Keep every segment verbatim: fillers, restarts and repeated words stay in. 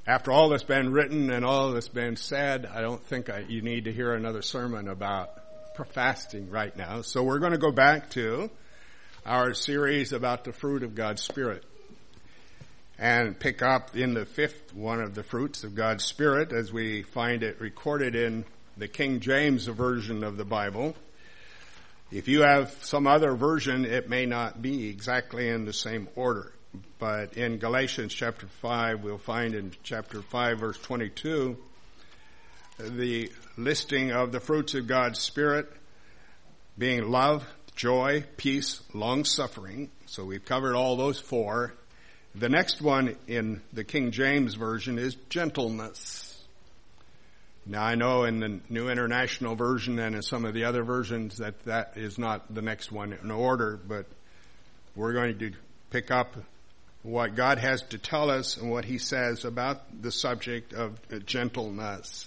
After all that's been written and all that's been said, I don't think I, you need to hear another sermon about fasting right now. So we're going to go back to our series about the fruit of God's Spirit and pick up in the fifth one of the fruits of God's Spirit as we find it recorded in the King James version of the Bible. If you have some other version, it may not be exactly in the same order. But in Galatians chapter five, we'll find in chapter five, verse twenty-two, the listing of the fruits of God's Spirit being love, joy, peace, long-suffering. So we've covered all those four. The next one in the King James Version is gentleness. Now I know in the New International Version and in some of the other versions that that is not the next one in order, but we're going to pick up what God has to tell us and what he says about the subject of gentleness.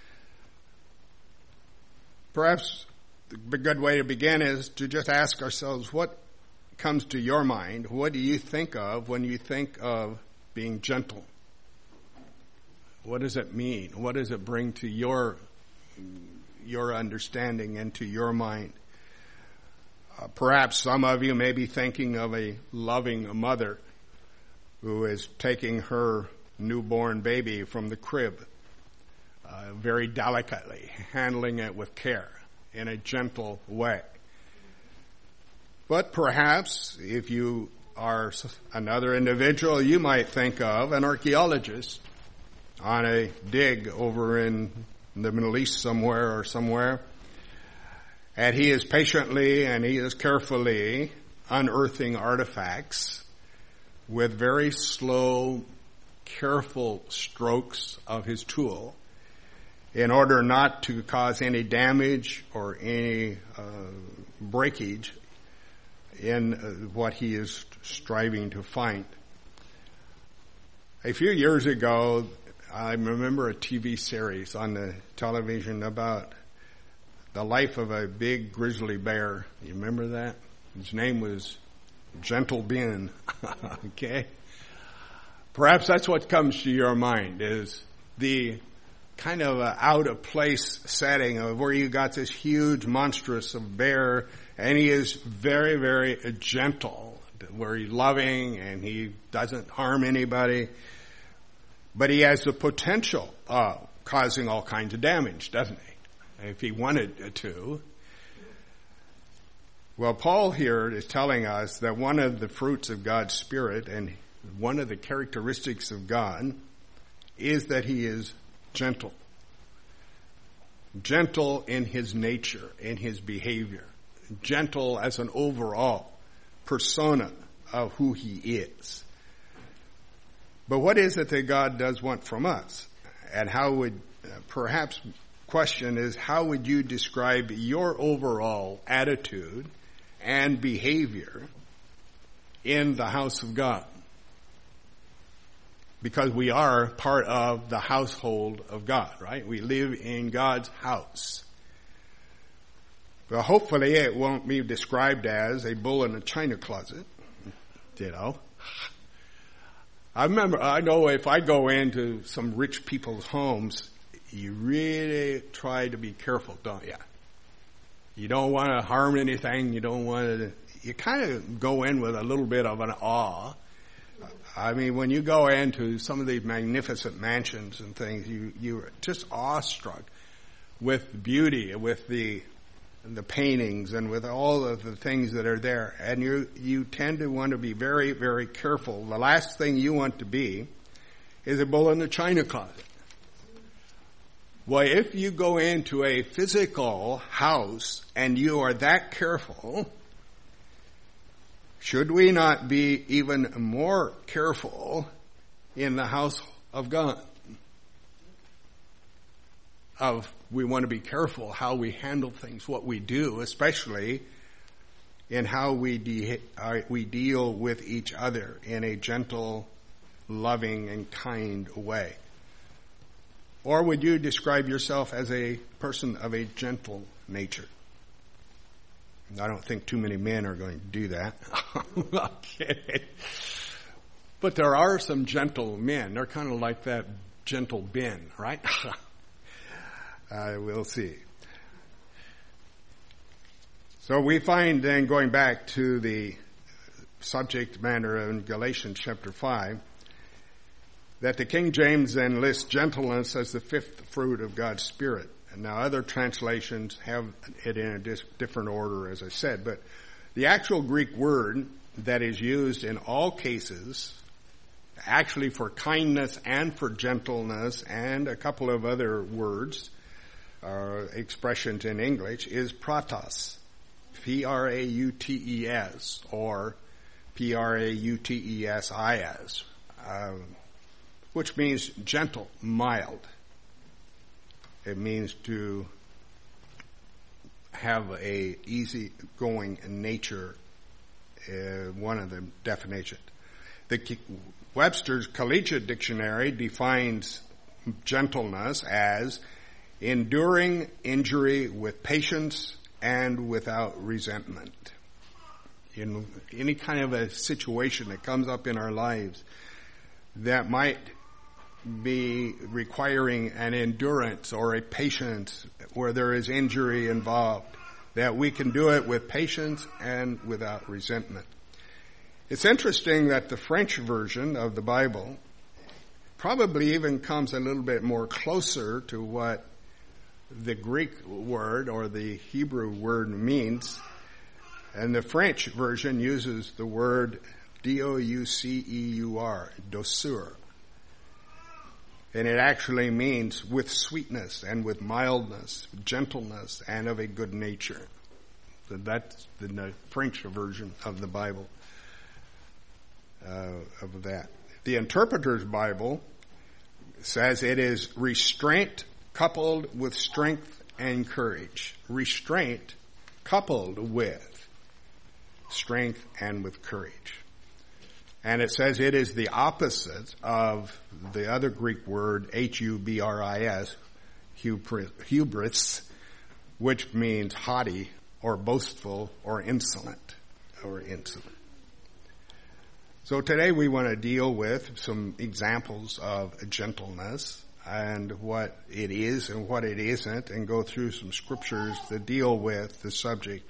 Perhaps the good way to begin is to just ask ourselves, what comes to your mind? What do you think of when you think of being gentle? What does it mean? What does it bring to your, your understanding and to your mind? Uh, perhaps some of you may be thinking of a loving mother who is taking her newborn baby from the crib, uh, very delicately, handling it with care in a gentle way. But perhaps if you are another individual, you might think of an archaeologist on a dig over in the Middle East somewhere or somewhere, and he is patiently and he is carefully unearthing artifacts with very slow, careful strokes of his tool in order not to cause any damage or any uh, breakage in uh, what he is striving to find. A few years ago, I remember a T V series on the television about the life of a big grizzly bear. You remember that? His name was Gentle Ben. Okay? Perhaps that's what comes to your mind, is the kind of a out of place setting of where you got this huge monstrous of bear, and he is very, very gentle, where he's loving and he doesn't harm anybody, but he has the potential of causing all kinds of damage, doesn't he? If he wanted to. Well, Paul here is telling us that one of the fruits of God's Spirit and one of the characteristics of God is that he is gentle. Gentle in his nature, in his behavior. Gentle as an overall persona of who he is. But what is it that God does want from us? And how would, uh, perhaps question is, how would you describe your overall attitude and behavior in the house of God? Because we are part of the household of God, right? We live in God's house. Well, hopefully it won't be described as a bull in a china closet, you know. I remember, I know if I go into some rich people's homes, you really try to be careful, don't you? You don't want to harm anything. You don't want to, you kind of go in with a little bit of an awe. I mean, when you go into some of these magnificent mansions and things, you, you're just awestruck with beauty, with the, the paintings and with all of the things that are there. And you, you tend to want to be very, very careful. The last thing you want to be is a bull in the china closet. Well, if you go into a physical house and you are that careful, should we not be even more careful in the house of God? Of we want to be careful how we handle things, what we do, especially in how we de- uh, we deal with each other in a gentle, loving, and kind way. Or would you describe yourself as a person of a gentle nature? I don't think too many men are going to do that. Okay. But there are some gentle men. They're kind of like that gentle Ben, right? uh, we'll see. So we find then, going back to the subject matter in Galatians chapter five, that the King James then lists gentleness as the fifth fruit of God's Spirit. And now other translations have it in a dis- different order, as I said. But the actual Greek word that is used in all cases, actually for kindness and for gentleness and a couple of other words, uh, expressions in English, is prautes. P R A U T E S or P R A U T E S I S, um, which means gentle, mild. It means to have a easygoing nature, uh, one of the definitions. The Webster's Collegiate Dictionary defines gentleness as enduring injury with patience and without resentment. In any kind of a situation that comes up in our lives that might be requiring an endurance or a patience where there is injury involved, that we can do it with patience and without resentment. It's interesting that the French version of the Bible probably even comes a little bit more closer to what the Greek word or the Hebrew word means. And the French version uses the word D O U C E U R, douceur. And it actually means with sweetness and with mildness, gentleness, and of a good nature. So that's the French version of the Bible, uh, of that. The Interpreter's Bible says it is restraint coupled with strength and courage. Restraint coupled with strength and with courage. And it says it is the opposite of the other Greek word, H U B R I S, hubris, which means haughty or boastful or insolent or insolent. So today we want to deal with some examples of gentleness and what it is and what it isn't, and go through some scriptures that deal with the subject.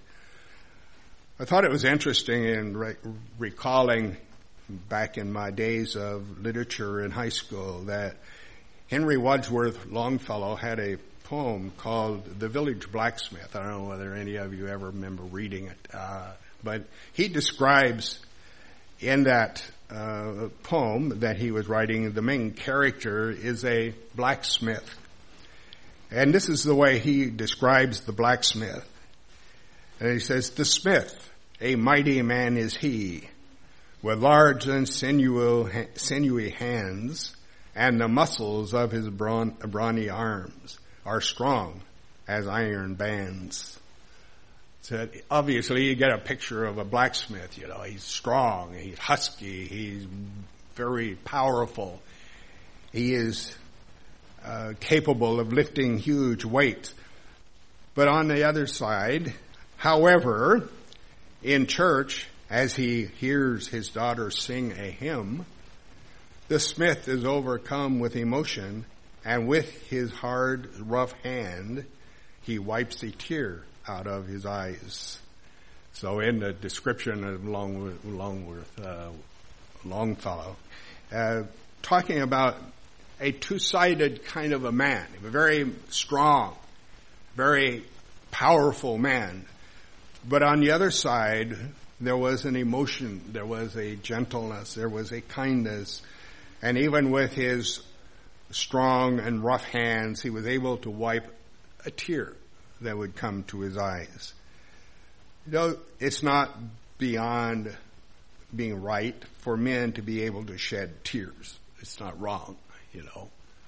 I thought it was interesting in re- recalling back in my days of literature in high school that Henry Wadsworth Longfellow had a poem called The Village Blacksmith. I don't know whether any of you ever remember reading it, uh, but he describes in that uh, poem that he was writing, the main character is a blacksmith. And this is the way he describes the blacksmith. And he says, "The smith, a mighty man is he, with large and sinewy, sinewy hands, and the muscles of his brawn, brawny arms are strong as iron bands." So obviously you get a picture of a blacksmith, you know, he's strong, he's husky, he's very powerful. He is uh, capable of lifting huge weights. But on the other side, however, in church, as he hears his daughter sing a hymn, the smith is overcome with emotion, and with his hard, rough hand, he wipes a tear out of his eyes. So in the description of Longworth, Longworth uh, Longfellow, uh, talking about a two-sided kind of a man, a very strong, very powerful man. But on the other side, there was an emotion, there was a gentleness, there was a kindness, and even with his strong and rough hands, he was able to wipe a tear that would come to his eyes. You know, it's not beyond being right for men to be able to shed tears. It's not wrong, you know.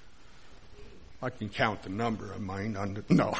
I can count the number of mine on the, no.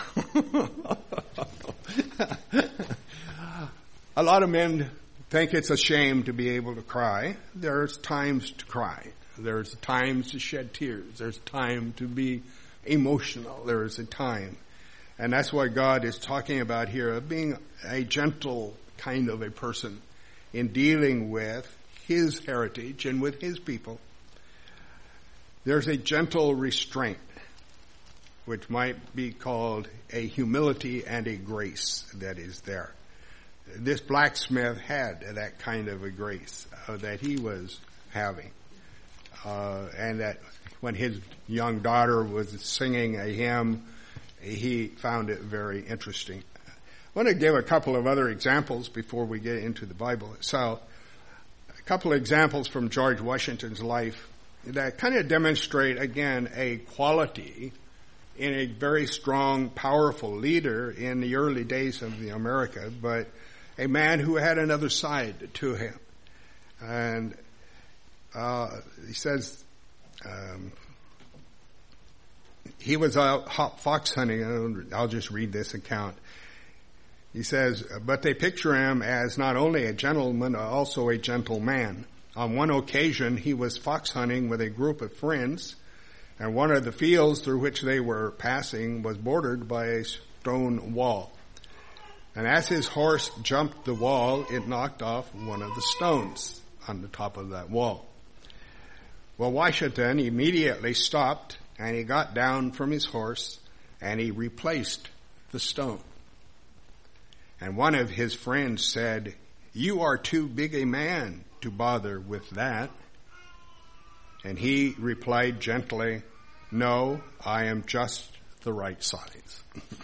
A lot of men think it's a shame to be able to cry. There's times to cry. There's times to shed tears. There's time to be emotional. There is a time. And that's what God is talking about here, of being a gentle kind of a person in dealing with his heritage and with his people. There's a gentle restraint, which might be called a humility and a grace that is there. This blacksmith had that kind of a grace uh, that he was having. Uh, and that when his young daughter was singing a hymn, he found it very interesting. I want to give a couple of other examples before we get into the Bible itself. A couple of examples from George Washington's life that kind of demonstrate, again, a quality in a very strong, powerful leader in the early days of the America, but a man who had another side to him. And uh, he says um, he was out fox hunting. I'll just read this account. He says, but they picture him as not only a gentleman, but also a gentleman. On one occasion, he was fox hunting with a group of friends, and one of the fields through which they were passing was bordered by a stone wall. And as his horse jumped the wall, it knocked off one of the stones on the top of that wall. Well, Washington immediately stopped, and he got down from his horse, and he replaced the stone. And one of his friends said, "You are too big a man to bother with that." And he replied gently, "No, I am just the right size."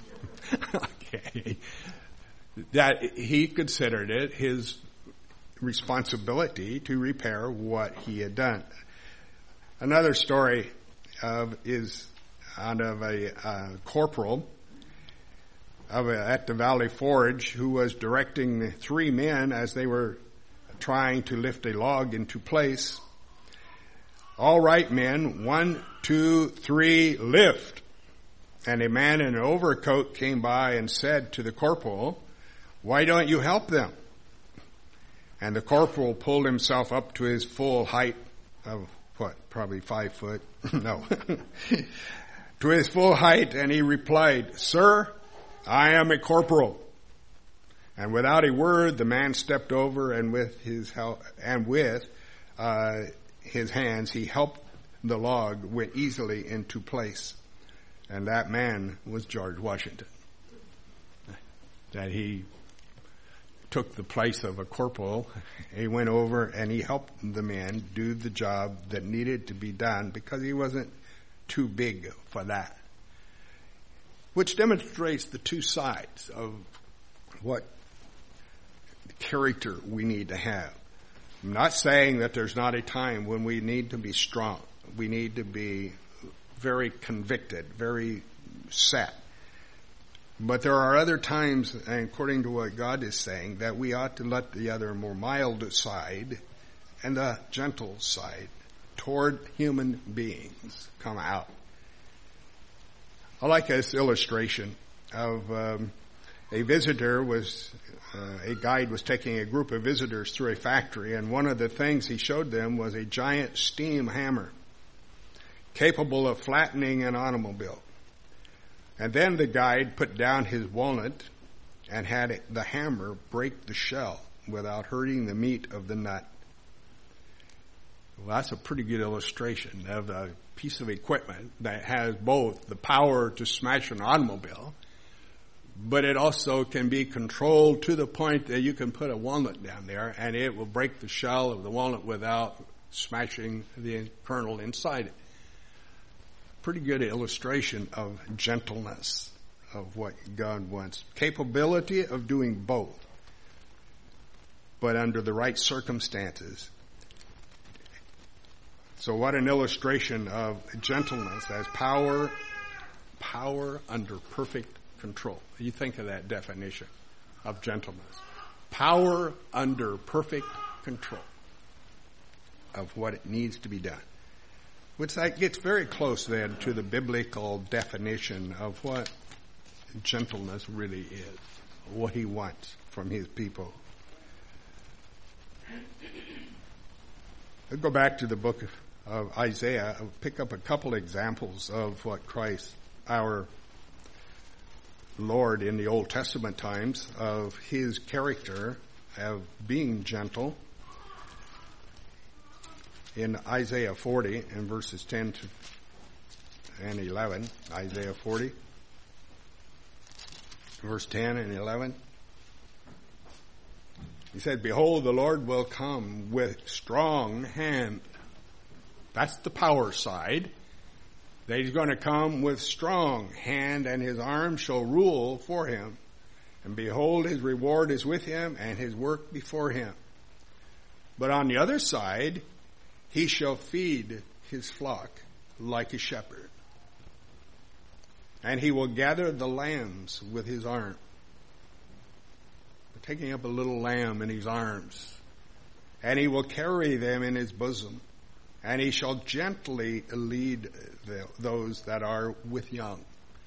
Okay. That he considered it his responsibility to repair what he had done. Another story of, is out of a uh, corporal of a, at the Valley Forge who was directing the three men as they were trying to lift a log into place. "All right, men, one, two, three, lift." And a man in an overcoat came by and said to the corporal, "Why don't you help them?" And the corporal pulled himself up to his full height of, what, probably five foot? No. To his full height, and he replied, "Sir, I am a corporal." And without a word, the man stepped over, and with his help, and with uh, his hands, he helped the log went easily into place. And that man was George Washington. That he took the place of a corporal. He went over and he helped the man do the job that needed to be done because he wasn't too big for that. Which demonstrates the two sides of what character we need to have. I'm not saying that there's not a time when we need to be strong. We need to be very convicted, very set. But there are other times, and according to what God is saying, that we ought to let the other more mild side and the gentle side toward human beings come out. I like this illustration of um, a visitor was, uh, a guide was taking a group of visitors through a factory, and one of the things he showed them was a giant steam hammer capable of flattening an automobile. And then the guide put down his walnut and had the hammer break the shell without hurting the meat of the nut. Well, that's a pretty good illustration of a piece of equipment that has both the power to smash an automobile, but it also can be controlled to the point that you can put a walnut down there and it will break the shell of the walnut without smashing the kernel inside it. Pretty good illustration of gentleness, of what God wants. Capability of doing both, but under the right circumstances. So what an illustration of gentleness as power, power under perfect control. You think of that definition of gentleness. Power under perfect control of what it needs to be done. Which that gets very close then to the biblical definition of what gentleness really is, what he wants from his people. I'll go back to the book of Isaiah. I'll pick up a couple examples of what Christ, our Lord in the Old Testament times, of his character of being gentle. in Isaiah forty, in verses ten to and eleven, Isaiah forty, verse ten and eleven. He said, behold, the Lord will come with strong hand. That's the power side. That he's going to come with strong hand, and his arm shall rule for him. And behold, his reward is with him, and his work before him. But on the other side, he shall feed his flock like a shepherd. And he will gather the lambs with his arm. Taking up a little lamb in his arms. And he will carry them in his bosom. And he shall gently lead the, those that are with young.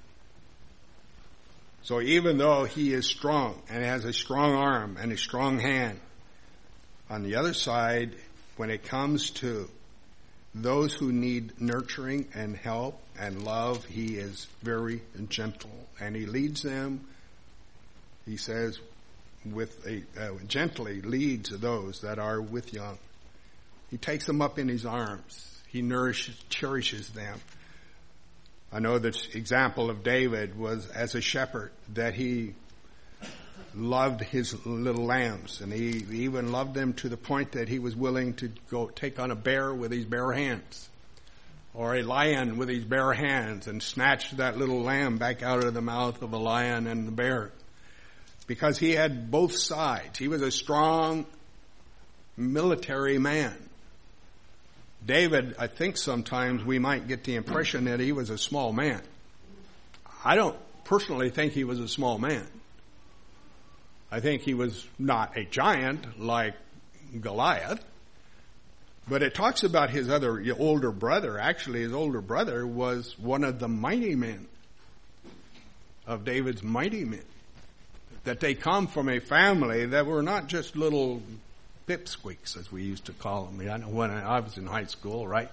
So even though he is strong and has a strong arm and a strong hand, on the other side, when it comes to those who need nurturing and help and love, he is very gentle. And he leads them, he says, with a uh, gently leads those that are with young. He takes them up in his arms. He nourishes, cherishes them. I know this example of David was as a shepherd, that he loved his little lambs, and he even loved them to the point that he was willing to go take on a bear with his bare hands, or a lion with his bare hands, and snatch that little lamb back out of the mouth of a lion and the bear. Because he had both sides. He was a strong military man. David, I think sometimes we might get the impression that he was a small man. I don't personally think he was a small man. I think he was not a giant like Goliath. But it talks about his other older brother. Actually, his older brother was one of the mighty men, of David's mighty men. That they come from a family that were not just little pipsqueaks, as we used to call them. I know when I was in high school, right?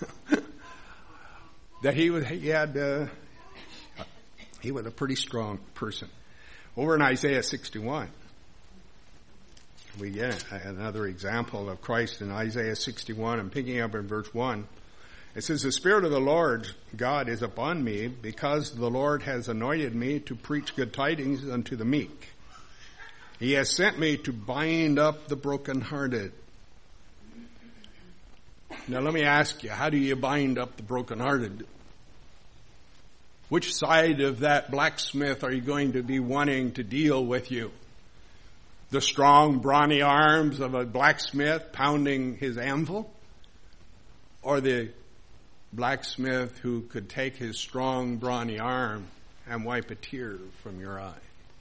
that he was, he had, uh, he was a pretty strong person. Over in Isaiah sixty-one, we get another example of Christ in Isaiah sixty-one. I'm picking up in verse one. It says, the Spirit of the Lord God is upon me, because the Lord has anointed me to preach good tidings unto the meek. He has sent me to bind up the brokenhearted. Now let me ask you, how do you bind up the brokenhearted? Which side of that blacksmith are you going to be wanting to deal with you? The strong, brawny arms of a blacksmith pounding his anvil? Or the blacksmith who could take his strong, brawny arm and wipe a tear from your eye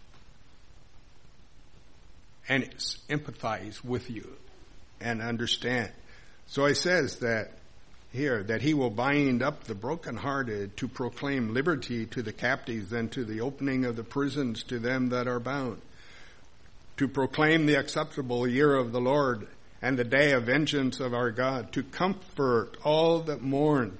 and empathize with you and understand? So he says that here, that he will bind up the brokenhearted, to proclaim liberty to the captives, and to the opening of the prisons to them that are bound, to proclaim the acceptable year of the Lord and the day of vengeance of our God, to comfort all that mourn.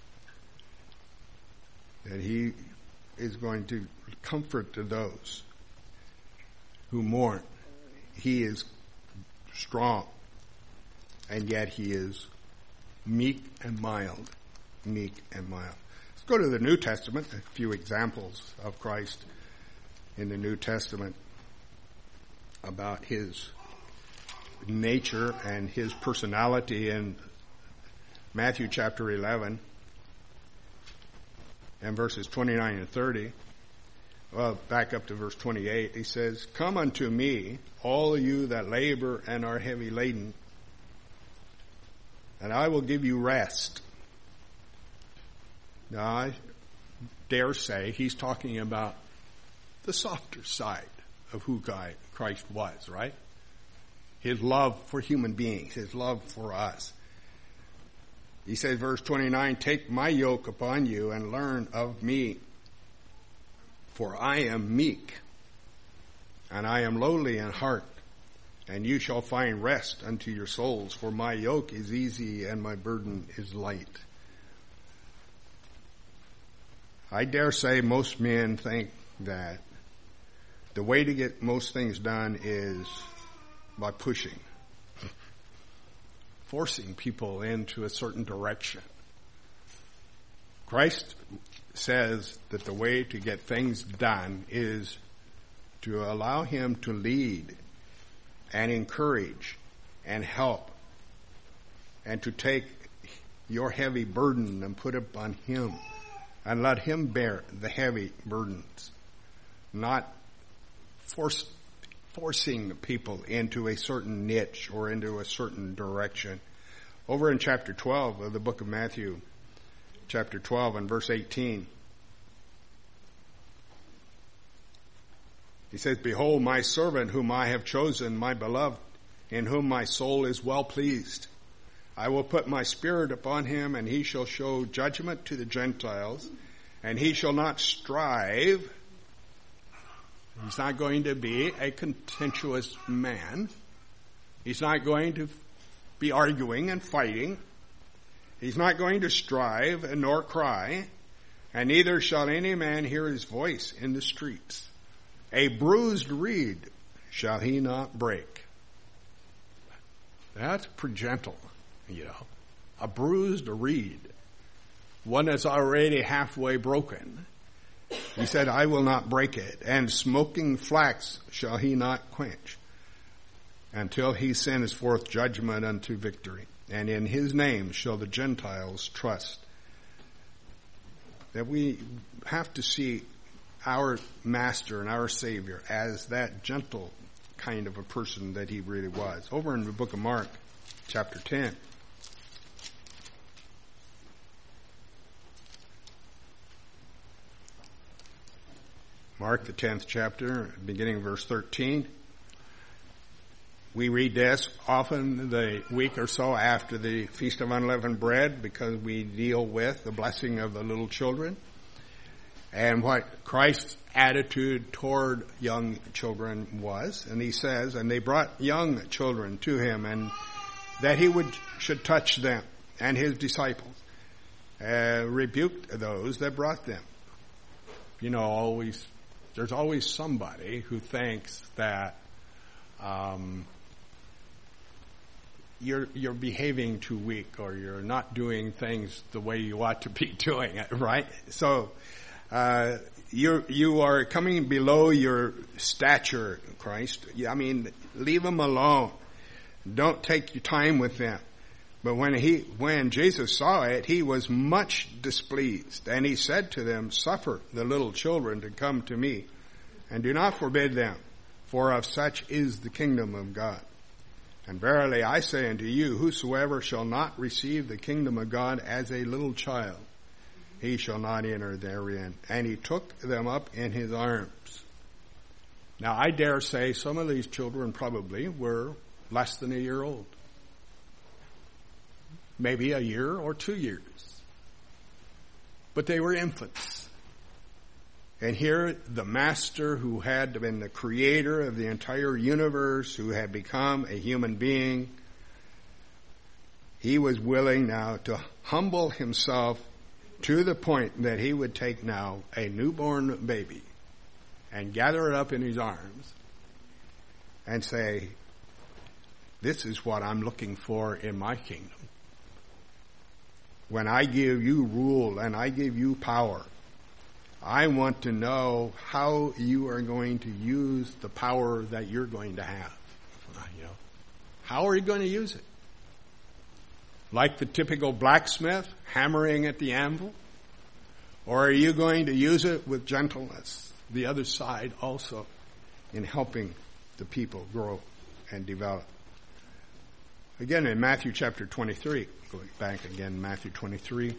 That he is going to comfort to those who mourn. He is strong, and yet he is meek and mild. Meek and mild. Let's go to the New Testament, a few examples of Christ in the New Testament about his nature and his personality. In Matthew chapter eleven and verses twenty-nine and thirty. Well, back up to verse twenty-eight. He says, come unto me, all you that labor and are heavy laden, and I will give you rest. Now, I dare say he's talking about the softer side of who God, Christ was, right? His love for human beings, his love for us. He says, verse twenty-nine, take my yoke upon you and learn of me, for I am meek and I am lowly in heart, and you shall find rest unto your souls, for my yoke is easy and my burden is light. I dare say most men think that the way to get most things done is by pushing, forcing people into a certain direction. Christ says that the way to get things done is to allow him to lead and encourage and help, and to take your heavy burden and put it on him and let him bear the heavy burdens, not force, forcing people into a certain niche or into a certain direction. Over in chapter twelve of the book of Matthew, chapter twelve and verse eighteen, he says, "Behold, my servant whom I have chosen, my beloved, in whom my soul is well pleased. I will put my spirit upon him, and he shall show judgment to the Gentiles, and he shall not strive." He's not going to be a contentious man. He's not going to be arguing and fighting. He's not going to strive nor cry, and neither shall any man hear his voice in the streets. A bruised reed shall he not break. That's pretty gentle, you know. A bruised reed, one that's already halfway broken. He said, I will not break it, and smoking flax shall he not quench, until he sends forth judgment unto victory. And in his name shall the Gentiles trust. That we have to see our Master and our Savior as that gentle kind of a person that he really was. Over in the book of Mark, chapter ten. Mark, the tenth chapter, beginning verse thirteen. We read this often the week or so after the Feast of Unleavened Bread, because we deal with the blessing of the little children and what Christ's attitude toward young children was. And he says, and they brought young children to him, and that he would should touch them, and his disciples uh, rebuked those that brought them. You know, always there's always somebody who thinks that um, you're you're behaving too weak, or you're not doing things the way you ought to be doing it, right? So uh, you you are coming below your stature, Christ. I mean, leave them alone. Don't take your time with them. But when he when Jesus saw it, he was much displeased, and he said to them, "Suffer the little children to come to me, and do not forbid them, for of such is the kingdom of God. And verily I say unto you, whosoever shall not receive the kingdom of God as a little child, he shall not enter therein." And he took them up in his arms. Now I dare say some of these children probably were less than a year old. Maybe a year or two years. But they were infants. And here the Master, who had been the creator of the entire universe, who had become a human being, he was willing now to humble himself to the point that he would take now a newborn baby and gather it up in his arms and say, "This is what I'm looking for in my kingdom. When I give you rule and I give you power, I want to know how you are going to use the power that you're going to have. You know, how are you going to use it? Like the typical blacksmith hammering at the anvil? Or are you going to use it with gentleness, the other side also, in helping the people grow and develop?" Again, in Matthew chapter twenty-three, going back again, Matthew twenty-three.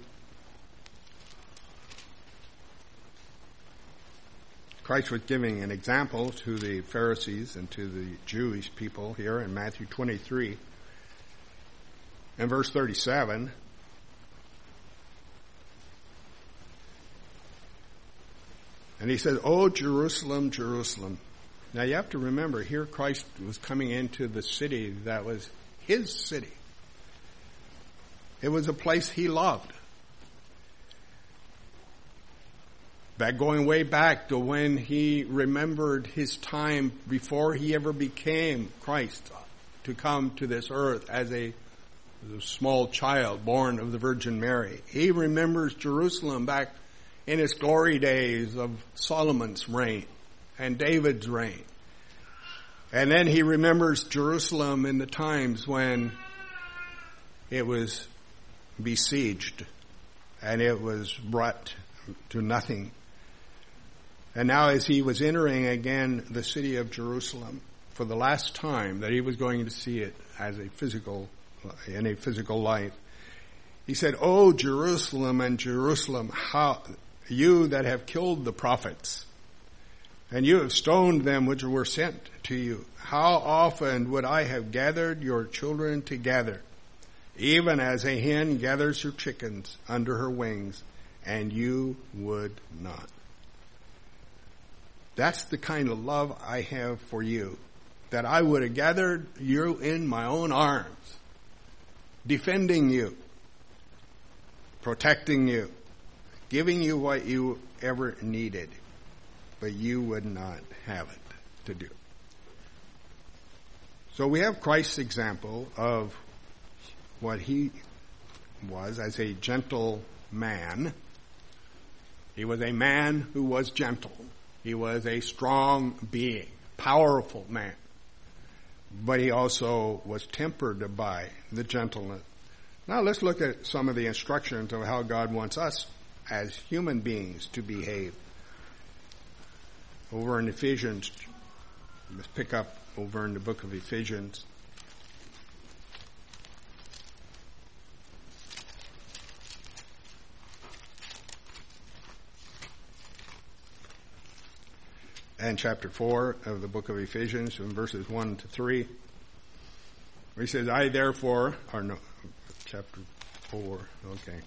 Christ was giving an example to the Pharisees and to the Jewish people here in Matthew twenty-three. And verse thirty-seven. And he says, "O Jerusalem, Jerusalem." Now you have to remember, here Christ was coming into the city that was his city. It was a place he loved. Back going way back to when he remembered his time before he ever became Christ, to come to this earth as a the small child born of the Virgin Mary. He remembers Jerusalem back in its glory days of Solomon's reign and David's reign. And then he remembers Jerusalem in the times when it was besieged and it was brought to nothing. And now as he was entering again the city of Jerusalem for the last time that he was going to see it as a physical, in a physical life, he said, "O Jerusalem and Jerusalem, how you that have killed the prophets, and you have stoned them which were sent to you, how often would I have gathered your children together, even as a hen gathers her chickens under her wings, and you would not." That's the kind of love I have for you, that I would have gathered you in my own arms, defending you, protecting you, giving you what you ever needed, but you would not have it to do. So we have Christ's example of what he was as a gentle man. He was a man who was gentle. He was a strong being, powerful man. But he also was tempered by the gentleness. Now let's look at some of the instructions of how God wants us as human beings to behave. Over in Ephesians, let's pick up over in the book of Ephesians. And chapter four of the book of Ephesians, from verses one to three, where he says, I therefore, or no, chapter four, okay.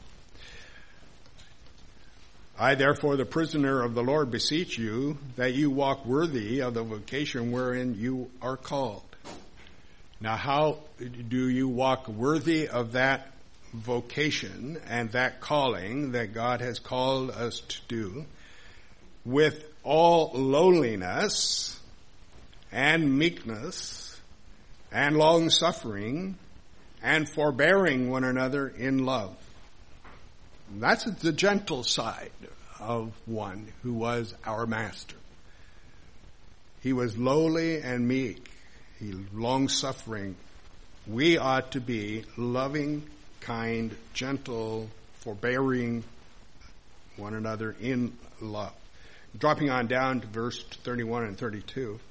I therefore, the prisoner of the Lord, beseech you that you walk worthy of the vocation wherein you are called. Now, how do you walk worthy of that vocation and that calling that God has called us to do? With all lowliness and meekness and long-suffering and forbearing one another in love. That's the gentle side of one who was our master. He was lowly and meek. He long-suffering. We ought to be loving, kind, gentle, forbearing one another in love. Dropping on down to verse thirty-one and thirty-two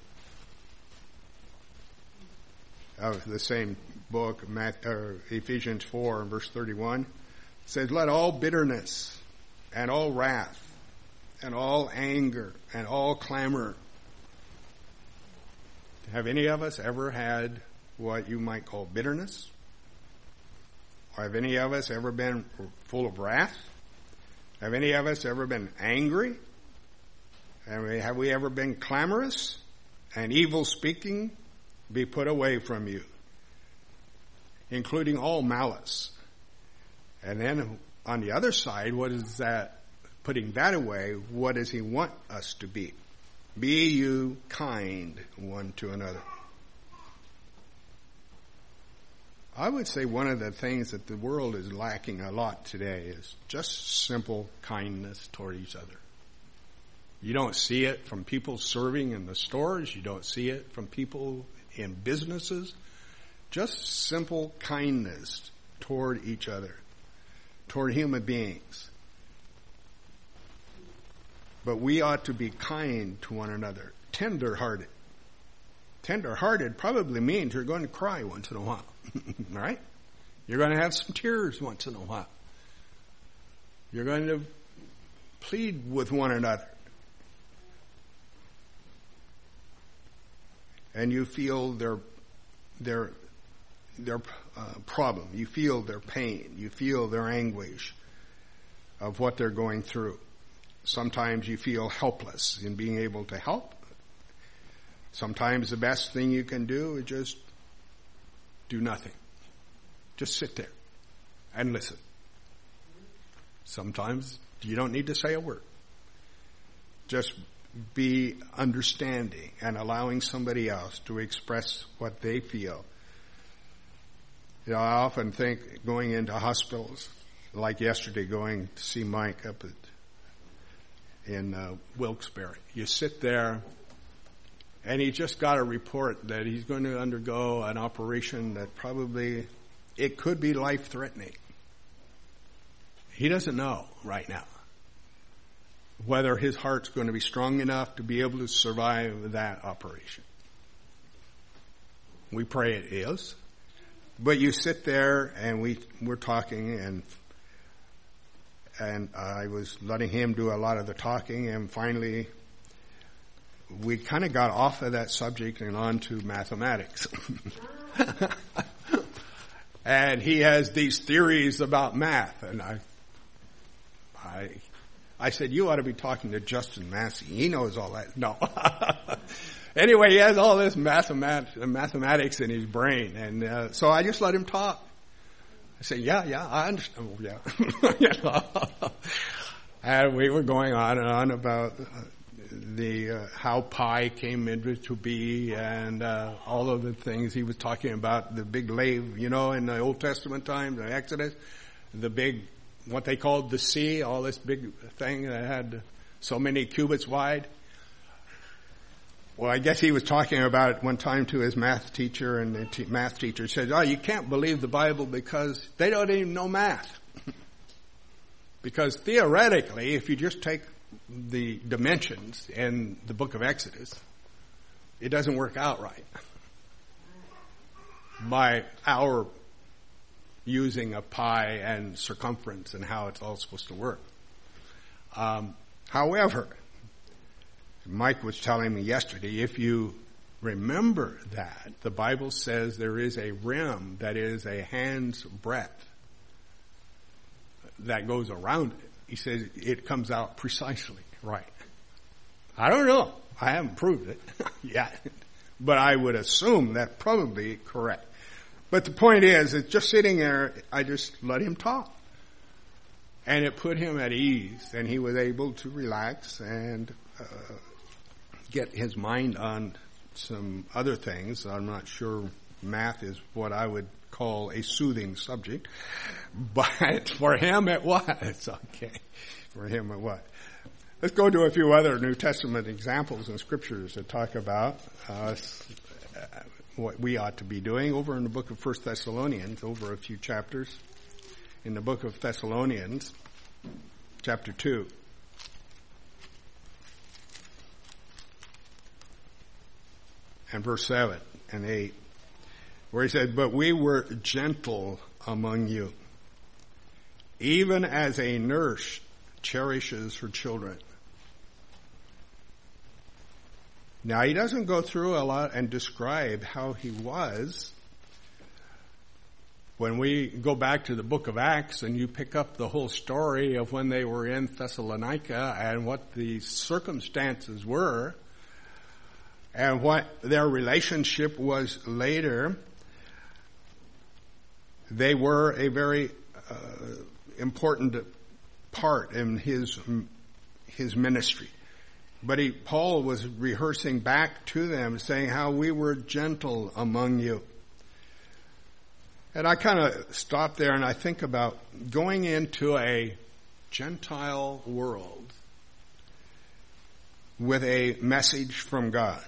of the same book, Ephesians four and verse thirty-one, says, let all bitterness and all wrath and all anger and all clamor. Have any of us ever had what you might call bitterness? Or have any of us ever been full of wrath? Have any of us ever been angry? Have we ever been clamorous? And evil speaking be put away from you, including all malice. And then on the other side, what is that? Putting that away, what does he want us to be? Be you kind one to another. I would say one of the things that the world is lacking a lot today is just simple kindness toward each other. You don't see it from people serving in the stores. You don't see it from people in businesses. Just simple kindness toward each other, toward human beings. But we ought to be kind to one another, tender-hearted. Tender-hearted probably means you're going to cry once in a while, right? You're going to have some tears once in a while. You're going to plead with one another. And you feel their their their uh, problem. You feel their pain. You feel their anguish of what they're going through. Sometimes you feel helpless in being able to help. Sometimes the best thing you can do is just do nothing. Just sit there and listen. Sometimes you don't need to say a word. Just be understanding and allowing somebody else to express what they feel. You know, I often think going into hospitals, like yesterday going to see Mike up at, in uh, Wilkes-Barre. You sit there, and he just got a report that he's going to undergo an operation that probably, it could be life-threatening. He doesn't know right now whether his heart's going to be strong enough to be able to survive that operation. We pray it is. But you sit there and we, we're talking and, and I was letting him do a lot of the talking, and finally we kind of got off of that subject and on to mathematics. And he has these theories about math, and I, I, I said, you ought to be talking to Justin Massey. He knows all that. No. Anyway, he has all this mathemat- mathematics in his brain, and uh, so I just let him talk. I said, yeah, yeah, I understand. Oh, yeah. You know? And we were going on and on about uh, the uh, how pi came into to be, and uh, all of the things he was talking about, the big lathe, you know, in the Old Testament times, the Exodus, the big, what they called the sea, all this big thing that had so many cubits wide. Well, I guess he was talking about it one time to his math teacher, and the t- math teacher said, oh, you can't believe the Bible because they don't even know math. Because theoretically, if you just take the dimensions in the book of Exodus, it doesn't work out right. By our using of pi and circumference and how it's all supposed to work. Um, however, Mike was telling me yesterday, if you remember that, the Bible says there is a rim that is a hand's breadth that goes around it. He says it comes out precisely right. I don't know. I haven't proved it yet. But I would assume that's probably correct. But the point is, it's just sitting there, I just let him talk. And it put him at ease, and he was able to relax and uh, get his mind on some other things. I'm not sure math is what I would call a soothing subject, but for him it was. Okay. For him it was. Let's go to a few other New Testament examples and scriptures that talk about uh, what we ought to be doing. Over in the book of First Thessalonians, over a few chapters, in the book of Thessalonians, chapter two. And verse seven and eight, where he said, but we were gentle among you, even as a nurse cherishes her children. Now, he doesn't go through a lot and describe how he was. When we go back to the book of Acts and you pick up the whole story of when they were in Thessalonica and what the circumstances were, and what their relationship was later, they were a very uh, important part in his his ministry. But he, Paul was rehearsing back to them, saying how we were gentle among you. And I kind of stop there and I think about going into a Gentile world with a message from God.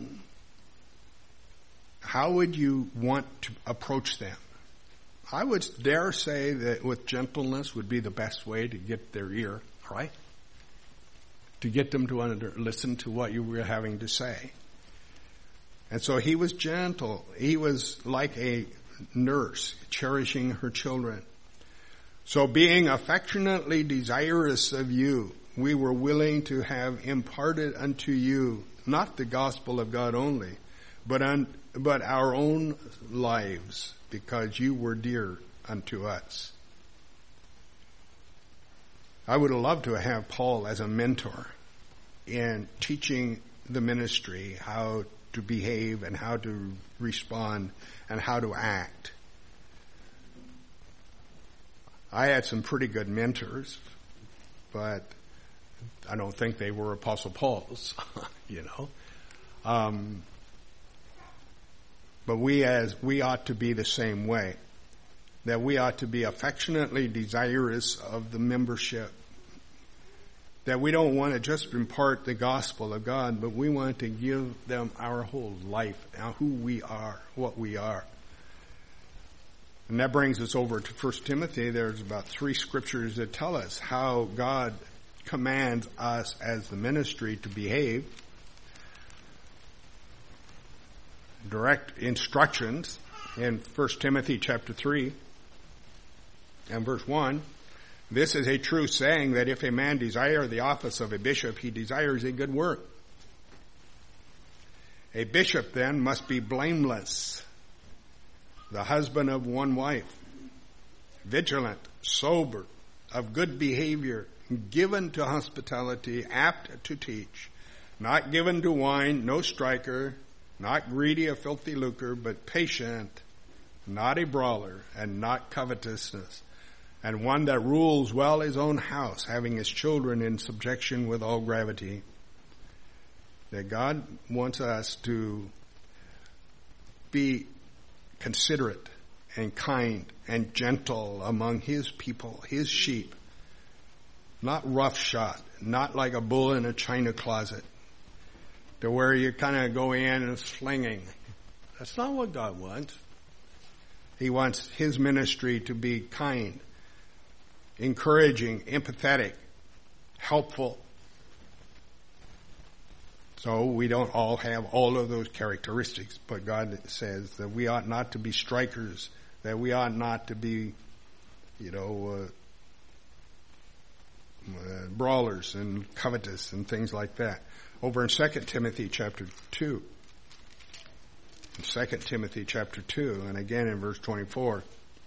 How would you want to approach them? I would dare say that with gentleness would be the best way to get their ear, right? To get them to under, listen to what you were having to say. And so he was gentle. He was like a nurse cherishing her children. So being affectionately desirous of you, we were willing to have imparted unto you not the gospel of God only, but un, but our own lives, because you were dear unto us. I would have loved to have Paul as a mentor in teaching the ministry how to behave and how to respond and how to act. I had some pretty good mentors, but I don't think they were Apostle Paul's, you know. Um, but we as we ought to be the same way. that we ought to be affectionately desirous of the membership. That we don't want to just impart the gospel of God, but we want to give them our whole life, now who we are, what we are. And that brings us over to First Timothy. There's about three scriptures that tell us how God commands us as the ministry to behave. Direct instructions in First Timothy chapter three and verse one. This is a true saying, that if a man desire the office of a bishop, he desires a good work. A bishop then must be blameless, the husband of one wife, vigilant, sober, of good behavior, given to hospitality, apt to teach, not given to wine, no striker, not greedy of filthy lucre, but patient, not a brawler, and not covetousness, and one that rules well his own house, having his children in subjection with all gravity. That God wants us to be considerate and kind and gentle among his people, his sheep. Not roughshod, not like a bull in a china closet, to where you kind of go in and slinging. That's not what God wants. He wants his ministry to be kind, encouraging, empathetic, helpful. So we don't all have all of those characteristics, but God says that we ought not to be strikers, that we ought not to be, you know, uh, uh, brawlers and covetous and things like that. Over in Second Timothy chapter two. In Second Timothy chapter two, and again in verse twenty-four.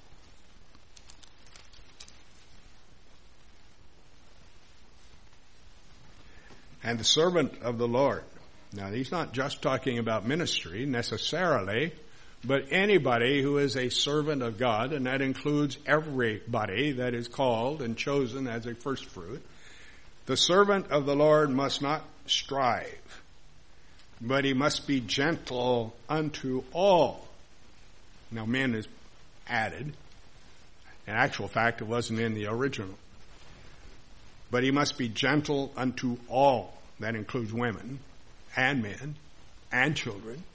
And the servant of the Lord. Now, he's not just talking about ministry necessarily, but anybody who is a servant of God, and that includes everybody that is called and chosen as a first fruit. The servant of the Lord must not strive, but he must be gentle unto all. Now, men is added. In actual fact, it wasn't in the original. But he must be gentle unto all. That includes women and men and children.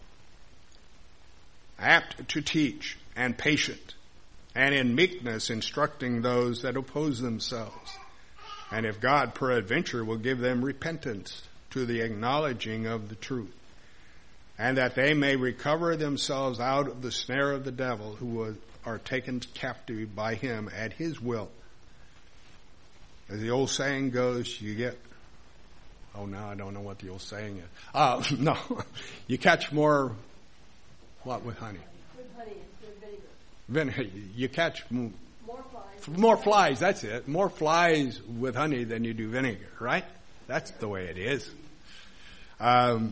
Apt to teach and patient, and in meekness instructing those that oppose themselves. And if God peradventure will give them repentance to the acknowledging of the truth, and that they may recover themselves out of the snare of the devil, who are taken captive by him at his will. As the old saying goes, you get, oh, now I don't know what the old saying is. Uh, no, you catch more, what with honey? With honey and vinegar. Vinegar. You catch m- more flies. More flies, that's it. More flies with honey than you do vinegar, right? That's the way it is. Um,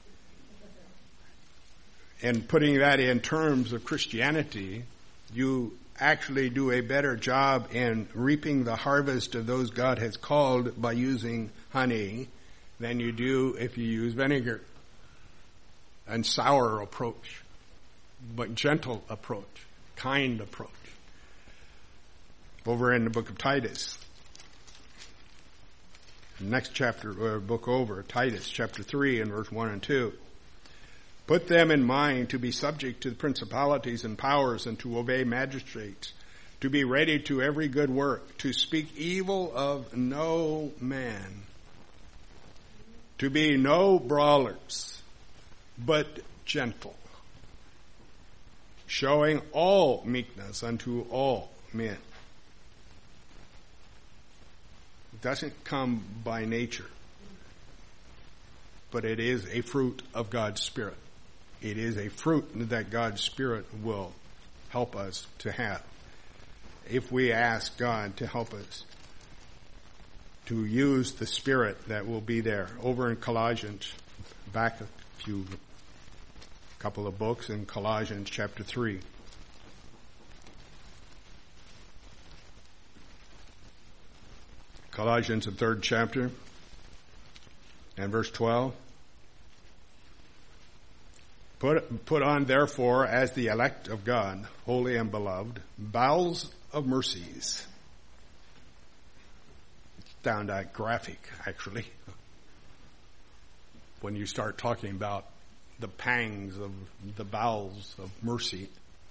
and putting that in terms of Christianity, you actually do a better job in reaping the harvest of those God has called by using honey than you do if you use vinegar. And sour approach, but gentle approach, kind approach. Over in the book of Titus, next chapter, or book over, Titus chapter three and verse one and two. Put them in mind to be subject to the principalities and powers, and to obey magistrates, to be ready to every good work, to speak evil of no man, to be no brawlers, but gentle, showing all meekness unto all men. It doesn't come by nature, but it is a fruit of God's Spirit. It is a fruit that God's Spirit will help us to have if we ask God to help us to use the Spirit that will be there. Over in Colossians, back a few, couple of books in Colossians chapter three. Colossians, the third chapter, and verse twelve. Put, put on, therefore, as the elect of God, holy and beloved, bowels of mercies. It's downright graphic, actually, when you start talking about the pangs of the bowels of mercy,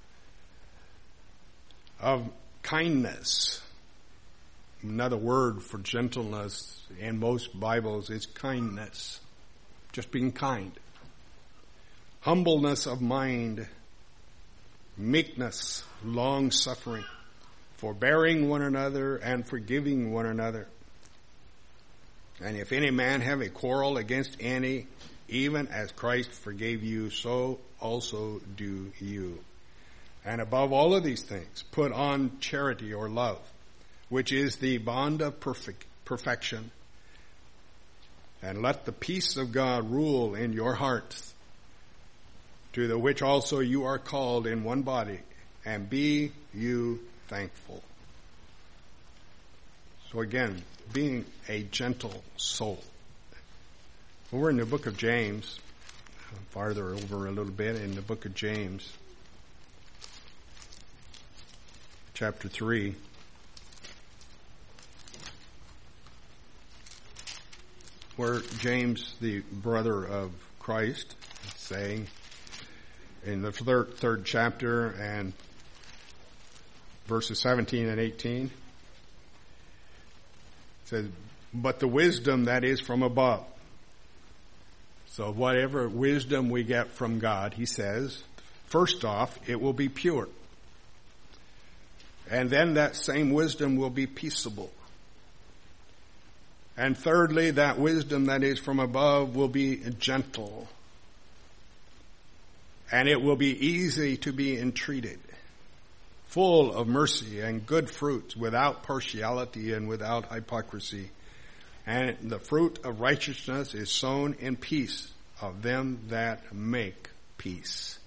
of kindness. Another word for gentleness in most Bibles is kindness, just being kind. Humbleness of mind, meekness, long-suffering, forbearing one another and forgiving one another. And if any man have a quarrel against any, even as Christ forgave you, so also do you. And above all of these things, put on charity or love, which is the bond of perfect, perfection. And let the peace of God rule in your hearts, to the which also you are called in one body, and be you thankful. So again, being a gentle soul. Over in the book of James, farther over a little bit in the book of James, chapter three, where James, the brother of Christ, is saying in the third, third chapter and verses seventeen and eighteen, it says, but the wisdom that is from above. So whatever wisdom we get from God, he says, first off, it will be pure. And then that same wisdom will be peaceable. And thirdly, that wisdom that is from above will be gentle. And it will be easy to be entreated, full of mercy and good fruits, without partiality and without hypocrisy. And the fruit of righteousness is sown in peace of them that make peace.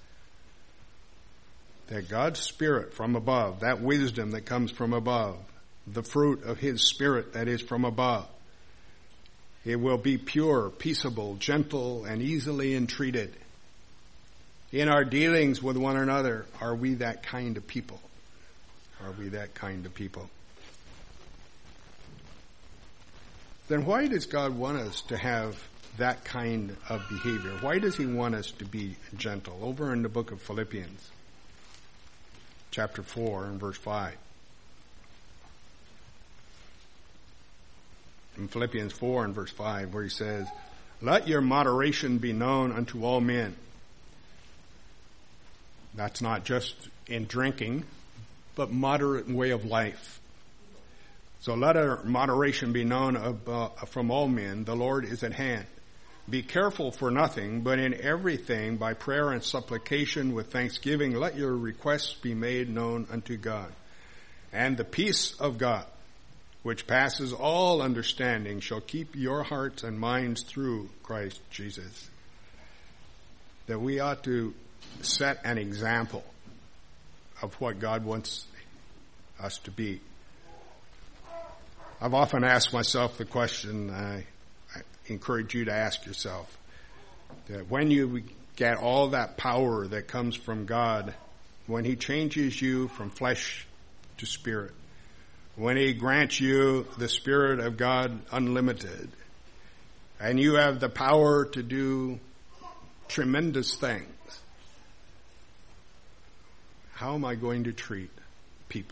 That God's Spirit from above, that wisdom that comes from above, the fruit of His Spirit that is from above, it will be pure, peaceable, gentle, and easily entreated. In our dealings with one another, are we that kind of people? Are we that kind of people? Then why does God want us to have that kind of behavior? Why does He want us to be gentle? Over in the book of Philippians, chapter four and verse five. In Philippians four and verse five, where he says, let your moderation be known unto all men. That's not just in drinking, but moderate way of life. So let our moderation be known of, uh, from all men. The Lord is at hand. Be careful for nothing, but in everything by prayer and supplication with thanksgiving, let your requests be made known unto God. And the peace of God, which passes all understanding, shall keep your hearts and minds through Christ Jesus. That we ought to set an example of what God wants us to be. I've often asked myself the question, I, I encourage you to ask yourself, that when you get all that power that comes from God, when He changes you from flesh to spirit, when He grants you the Spirit of God unlimited, and you have the power to do tremendous things, how am I going to treat people?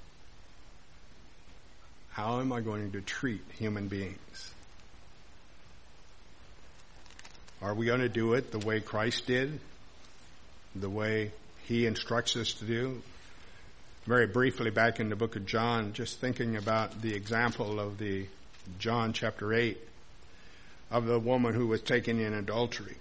How am I going to treat human beings? Are we going to do it the way Christ did? The way He instructs us to do? Very briefly, back in the book of John, just thinking about the example of the John chapter eight, of the woman who was taken in adultery,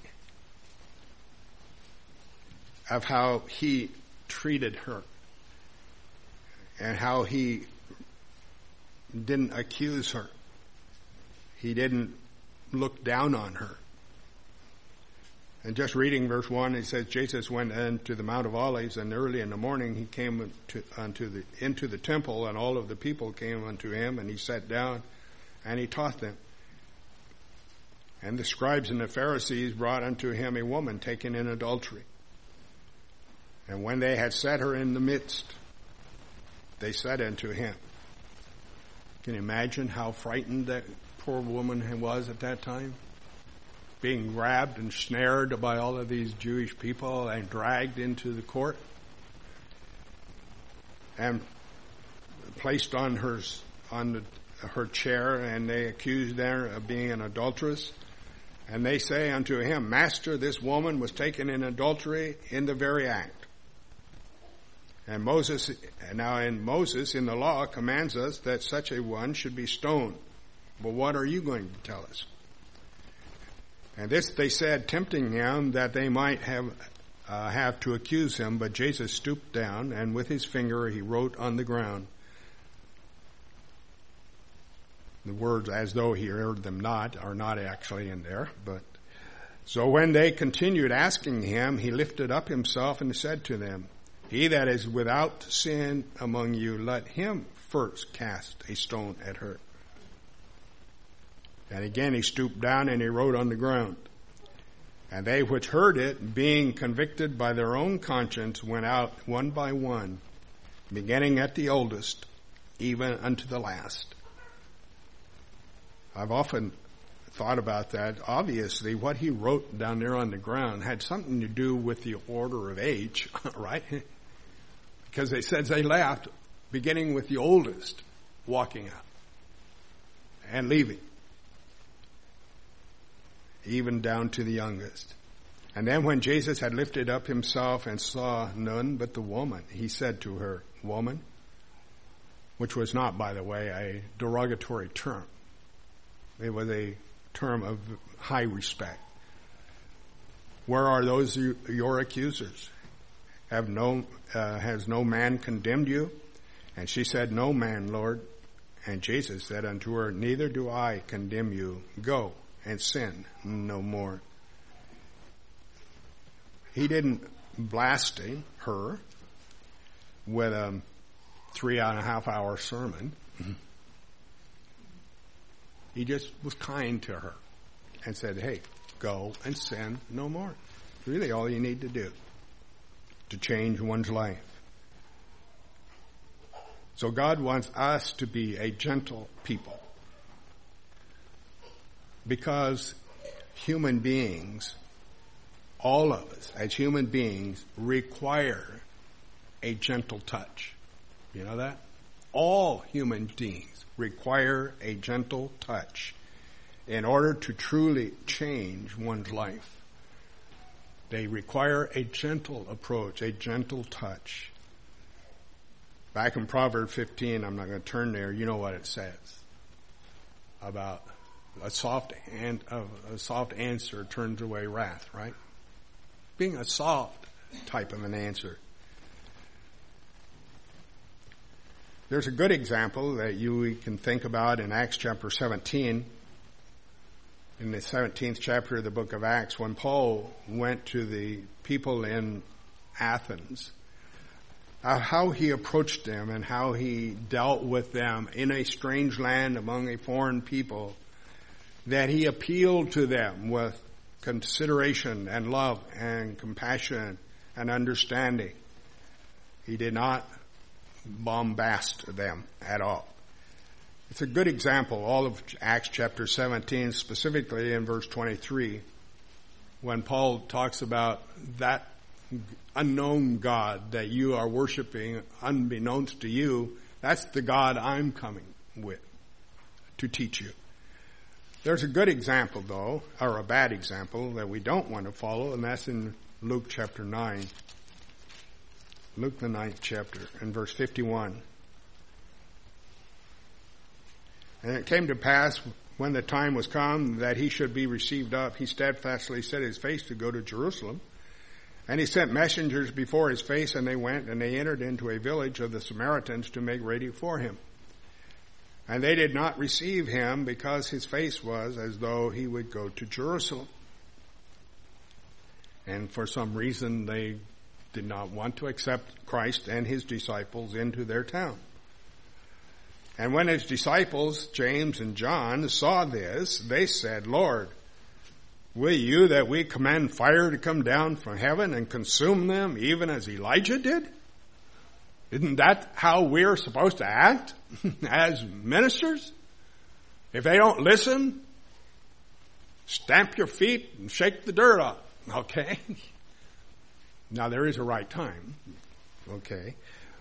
of how He treated her, and how He didn't accuse her. He didn't look down on her. And just reading verse one, it says, Jesus went into the Mount of Olives, and early in the morning He came to, unto the, into the temple, and all of the people came unto Him, and He sat down, and He taught them. And the scribes and the Pharisees brought unto him a woman taken in adultery. And when they had set her in the midst, they said unto him, can you imagine how frightened that poor woman was at that time? Being grabbed and snared by all of these Jewish people and dragged into the court and placed on her on the, her chair, and they accused her of being an adulteress. And they say unto him, Master, this woman was taken in adultery in the very act. And Moses, now in Moses in the law commands us that such a one should be stoned. Well, what are you going to tell us? And this they said, tempting him that they might have uh, have to accuse him. But Jesus stooped down, and with his finger he wrote on the ground the words, as though he heard them not, are not actually in there. But so when they continued asking him, he lifted up himself and said to them, he that is without sin among you, let him first cast a stone at her. And again he stooped down and he wrote on the ground. And they which heard it, being convicted by their own conscience, went out one by one, beginning at the oldest, even unto the last. I've often thought about that. Obviously, what he wrote down there on the ground had something to do with the order of age, right? Because it says they left, beginning with the oldest, walking out and leaving, even down to the youngest. And then when Jesus had lifted up himself and saw none but the woman, he said to her, Woman, which was not, by the way, a derogatory term. It was a term of high respect. Where are those your accusers? Have no, uh, has no man condemned you? And she said, No man, Lord. And Jesus said unto her, Neither do I condemn you. Go and sin no more. He didn't blaspheme her with a three and a half hour sermon. He just was kind to her and said, hey, go and sin no more. Really all you need to do to change one's life. So God wants us to be a gentle people, because human beings, all of us as human beings, require a gentle touch. You know that? All human beings require a gentle touch in order to truly change one's life. They require a gentle approach, a gentle touch. Back in Proverbs fifteen, I'm not going to turn there, you know what it says about a soft and a soft answer turns away wrath, right? Being a soft type of an answer. There's a good example that you can think about in Acts chapter seventeen. In the seventeenth chapter of the book of Acts, when Paul went to the people in Athens, uh, how he approached them and how he dealt with them in a strange land among a foreign people, that he appealed to them with consideration and love and compassion and understanding. He did not bombast them at all. It's a good example, all of Acts chapter seventeen, specifically in verse twenty-three, when Paul talks about that unknown God that you are worshiping unbeknownst to you. That's the God I'm coming with to teach you. There's a good example, though, or a bad example that we don't want to follow, and that's in Luke chapter nine. Luke the ninth chapter, in verse fifty-one. And it came to pass, when the time was come that he should be received up, he steadfastly set his face to go to Jerusalem. And he sent messengers before his face, and they went, and they entered into a village of the Samaritans to make ready for him. And they did not receive him, because his face was as though he would go to Jerusalem. And for some reason, they did not want to accept Christ and his disciples into their town. And when his disciples, James and John, saw this, they said, Lord, Will you that we command fire to come down from heaven and consume them, even as Elijah did? Isn't that how we're supposed to act as ministers? If they don't listen, stamp your feet and shake the dirt off, okay? Now there is a right time, okay?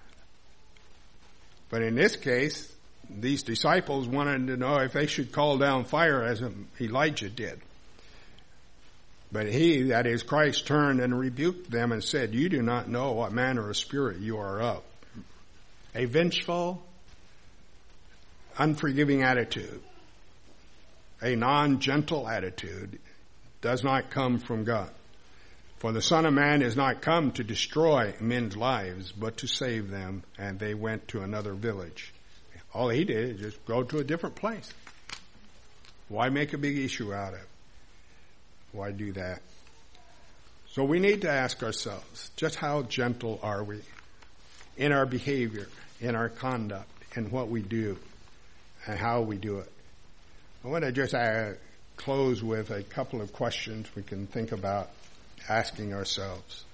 But in this case, these disciples wanted to know if they should call down fire as Elijah did. But he, that is Christ, turned and rebuked them and said, you do not know what manner of spirit you are of. A vengeful, unforgiving attitude, a non-gentle attitude does not come from God. For the Son of Man is not come to destroy men's lives, but to save them. And they went to another village. All he did is just go to a different place. Why make a big issue out of it? Why do that? So we need to ask ourselves, just how gentle are we in our behavior, in our conduct, in what we do, and how we do it? I want to just uh, close with a couple of questions we can think about asking ourselves.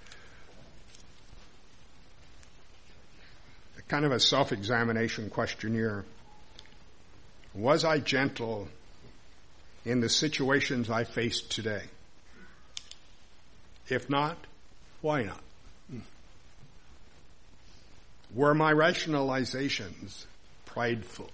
A kind of a self-examination questionnaire. Was I gentle in the situations I faced today? If not, why not? Were my rationalizations prideful?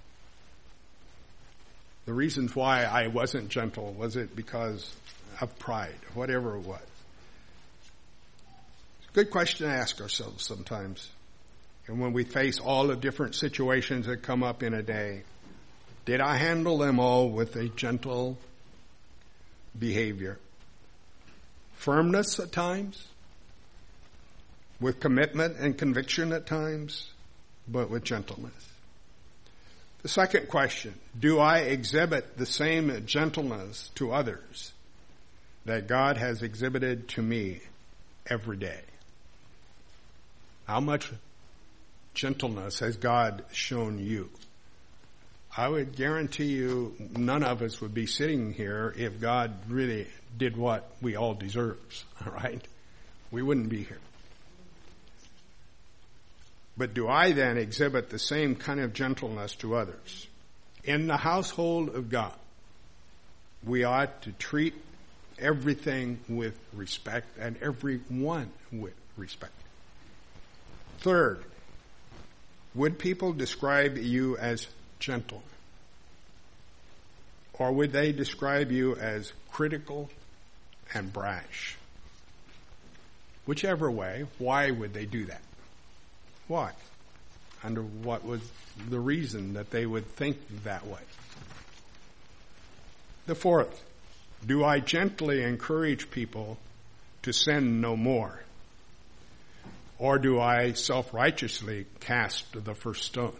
The reasons why I wasn't gentle, was it because of pride, whatever it was? It's a good question to ask ourselves sometimes. And when we face all the different situations that come up in a day, did I handle them all with a gentle behavior? Firmness at times, with commitment and conviction at times, but with gentleness. The second question, do I exhibit the same gentleness to others that God has exhibited to me every day? How much gentleness has God shown you? I would guarantee you none of us would be sitting here if God really did what we all deserve, all right? We wouldn't be here. But do I then exhibit the same kind of gentleness to others? In the household of God, we ought to treat everything with respect and everyone with respect. Third, would people describe you as gentle? Or would they describe you as critical and brash? Whichever way, why would they do that? Why? Under what was the reason that they would think that way? The fourth, do I gently encourage people to sin no more? Or do I self-righteously cast the first stone?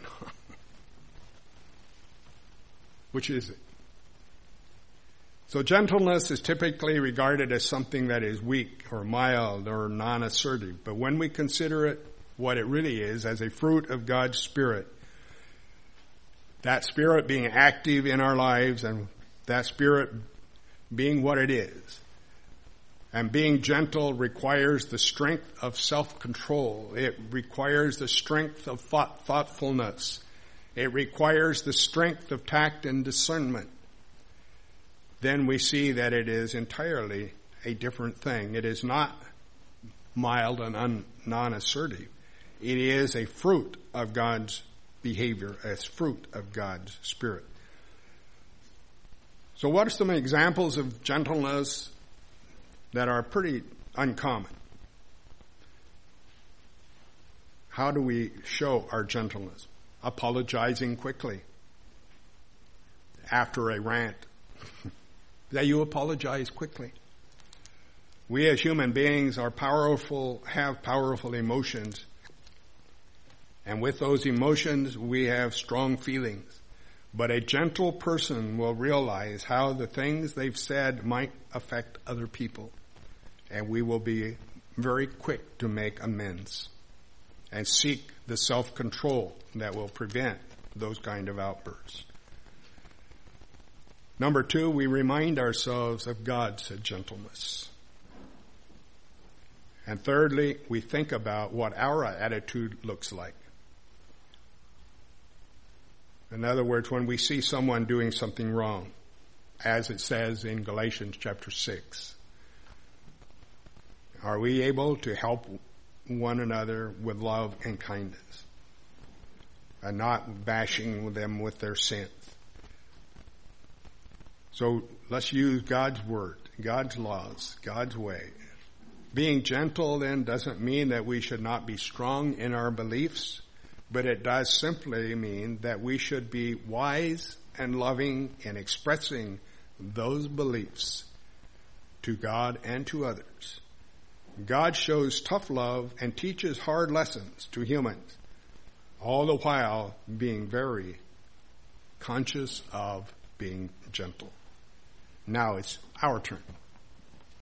Which is it? So gentleness is typically regarded as something that is weak or mild or non-assertive. But when we consider it what it really is, as a fruit of God's Spirit, that Spirit being active in our lives and that Spirit being what it is, and being gentle requires the strength of self-control. It requires the strength of thought, thoughtfulness. It requires the strength of tact and discernment. Then we see that it is entirely a different thing. It is not mild and un, non-assertive. It is a fruit of God's behavior, a fruit of God's Spirit. So what are some examples of gentleness that are pretty uncommon? How do we show our gentleness? Apologizing quickly after a rant. That you apologize quickly. We as human beings are powerful, have powerful emotions. And with those emotions, we have strong feelings. But a gentle person will realize how the things they've said might affect other people. And we will be very quick to make amends and seek the self-control that will prevent those kind of outbursts. Number two, we remind ourselves of God's gentleness. And thirdly, we think about what our attitude looks like. In other words, when we see someone doing something wrong, as it says in Galatians chapter six, are we able to help one another with love and kindness and not bashing them with their sins? So let's use God's word, God's laws, God's way. Being gentle then doesn't mean that we should not be strong in our beliefs, but it does simply mean that we should be wise and loving in expressing those beliefs to God and to others. God shows tough love and teaches hard lessons to humans, all the while being very conscious of being gentle. Now it's our turn.